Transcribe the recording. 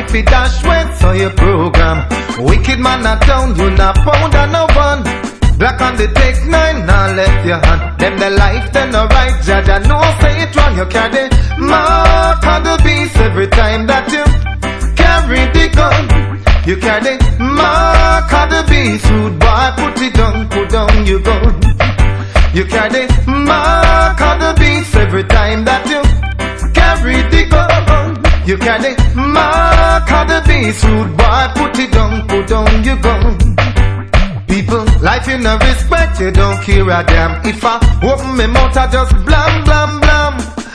fi dash when so you program. Wicked man not down, you not pound and no one. Black on the take 9, now left your hand. Them the life, then the right, judge, I know say it wrong. You carry mark on the beast every time that you carry the gun. You carry mark on the beast, rude boy, put down your gun. You carry mark on the beast every time that you carry the gun. You carry mark on the beast, rude boy, put down your gun. People, life you no respect, you don't care a damn. If I open my mouth, I just blam, blam, blam.